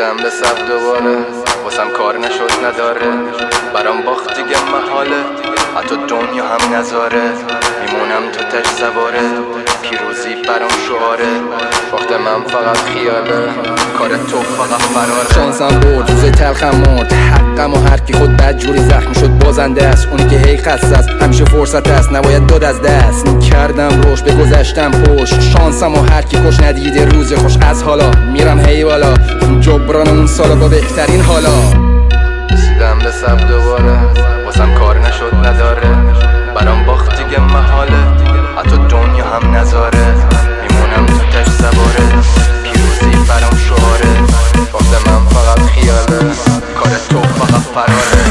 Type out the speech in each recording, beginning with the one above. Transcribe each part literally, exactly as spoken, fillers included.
رسیدم به صف دوباره، واسم کار نشد نداره، برام باخت دیگه محاله، حتی دنیا هم نذاره، میمونم تو تش سواره، پیروزی برام شعاره، باخت من فقط خیاله، کار تو فقط فراره. شانسم برد، روزای تلخم مرد، حقم و هر کی خود بد جوری زخمی شد بازنده است. اونی که هی خسته است همیشه فرصت است، نباید داد از دست. میکردم روش به گذشتم پشت، شانسم و هر کی کش ندیده روز خوش. از حالا میرم هی بالا، جبران اون سالا با بهترین حالا. رسیدم به صف دوباره، واسم کار نشد نداره، برام باخت دیگه محاله، حتی دنیا هم نذاره، میمونم تو تش سواره، پیروزی برام شعاره، باخت من فقط خیاله، کار تو فقط فراره.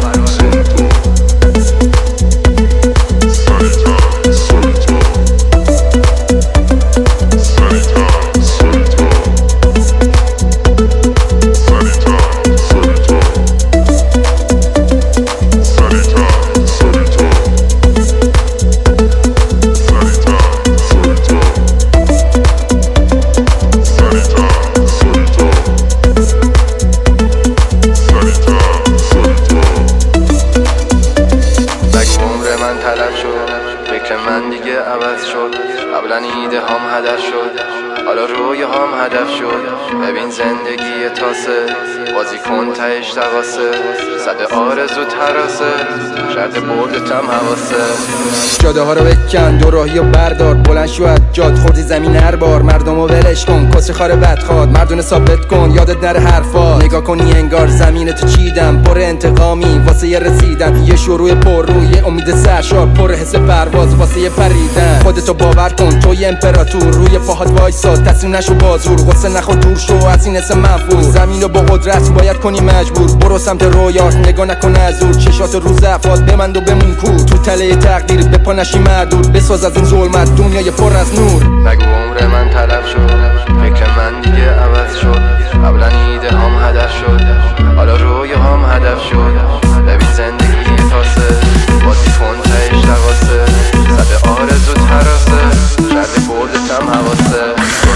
فکر من دیگه عوض شد، قبلا ایده هم هدف شد، حالا روی هم هدف شد. ببین زندگی تاسه، بازی کن تهش تقاسه، صد آرزو تراسه، شرط بردتم حواسه. جاده ها رو بکن، دو راهی و بردار، بلند شو از جاد، خوردی زمین هر بار. مردم رو ولش کن، کسی خاره بدخواد، مردونه ثابت کن، یادت نره حرفا. نگاه کنی انگار زمین تو چیدم، پر انتقامی واسه یه رسیدن، یه شروع پر روی امید سرشار، پر حس پرواز واسه یه پریدن. خودتو باور کن تو یه امپراتور، روی پاهات وایسا، تسلیم نشو بازور، غصه نخور دور شو از این اسم منفور. زمینو با قدرت باید کنی مجبور، برو سمت رویات نگاه نکن از دور، چشات رو ضعفات بمند و بمون کور. تو تله تقدیر به پا نشی مردود، بساز از این ظلمت دنیای پر از نور. نگو عمر من تلف شد، فکر من دیگه عوض شد، قبلا ایده هم هدف شد، حالا روی هم هدف شد. ببین زندگی تاسه، بازی کن تهش تقاسه، صد آرزو تراسه، شرط بردتم حواسه.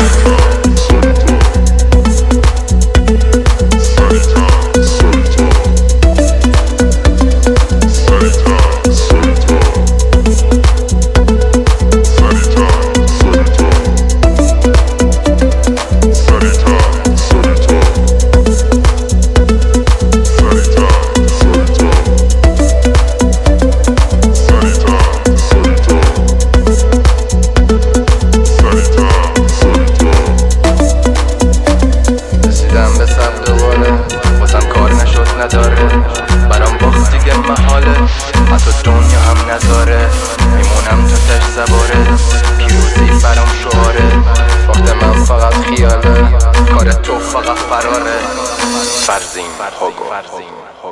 برام باخت دیگه محاله، حتی دنیا هم نذاره، میمونم تو تش سواره، پیروزی برام شعاره، باخت من فقط خیاله، کار تو فقط فراره. فرزین هوگو.